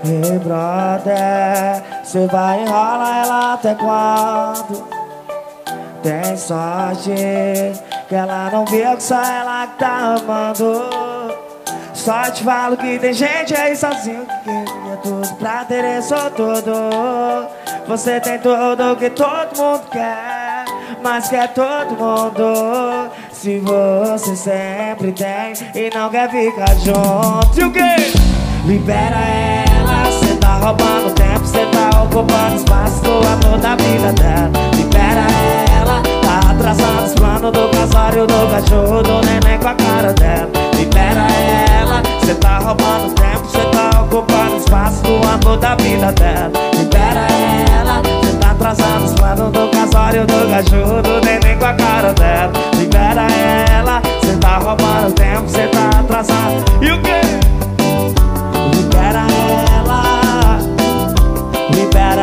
Ei, brother, cê vai enrolar ela até quando? Tem sorte que ela não viu que só ela que tá amando. Só te falo que tem gente aí sozinho que queria tudo pra ter isso tudo. Você tem tudo que todo mundo quer, mas quer todo mundo. Se você sempre tem e não quer ficar junto. E o quê? Libera ela, cê tá roubando tempo, cê tá ocupando espaço do amor da vida dela. Libera ela, tá atrasando os planos do casório, do cachorro, do neném com a cara dela. Libera ela, cê tá roubando tempo, cê tá ocupando espaço do amor da vida dela. Libera ela, cê tá atrasando os planos do casório, do cachorro, do neném com a cara dela. Libera ela, cê tá roubando tempo, cê tá atrasando. E o quê? Libera ela, libera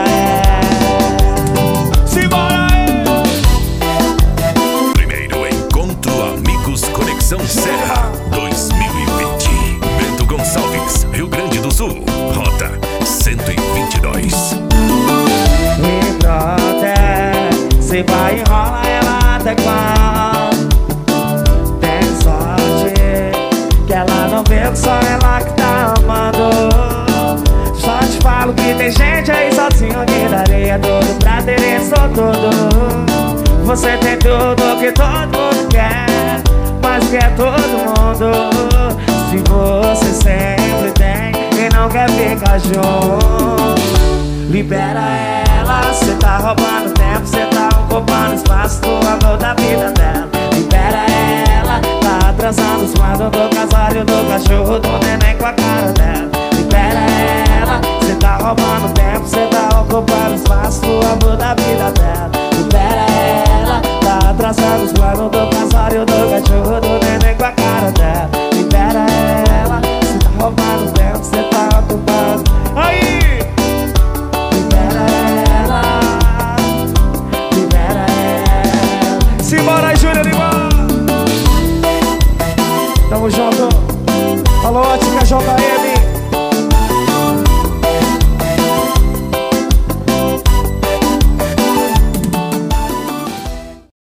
ela. Simbora aí! Primeiro encontro Amigos Conexão Serra 2020. Bento Gonçalves, Rio Grande do Sul. Rota 122. Ei, brother, cê vai enrolar ela até quando? Tem sorte que ela não vê que só ela que tá amando. Só te falo que tem gente aí sozinho que daria tudo pra ter isso tudo. Você tem tudo que todo mundo quer, mas quer todo mundo. Se você sempre tem e não quer ficar junto. Libera ela, cê tá roubando tempo, cê tá ocupando espaço do amor da vida dela. Libera ela, tá atrasando os planos do casório, do cachorro, do neném com a cara dela. Libera ela, cê tá roubando tempo, cê tá ocupando espaço do amor da vida dela. Libera ela, tá atrasando os planos do casório, do cachorro, do neném com a cara dela. Libera ela, cê tá roubando tempo, cê tá ocupando. Aí! Libera ela, libera ela. Simbora aí, Júnior Limão! Tamo junto. Alô, Ótica JM.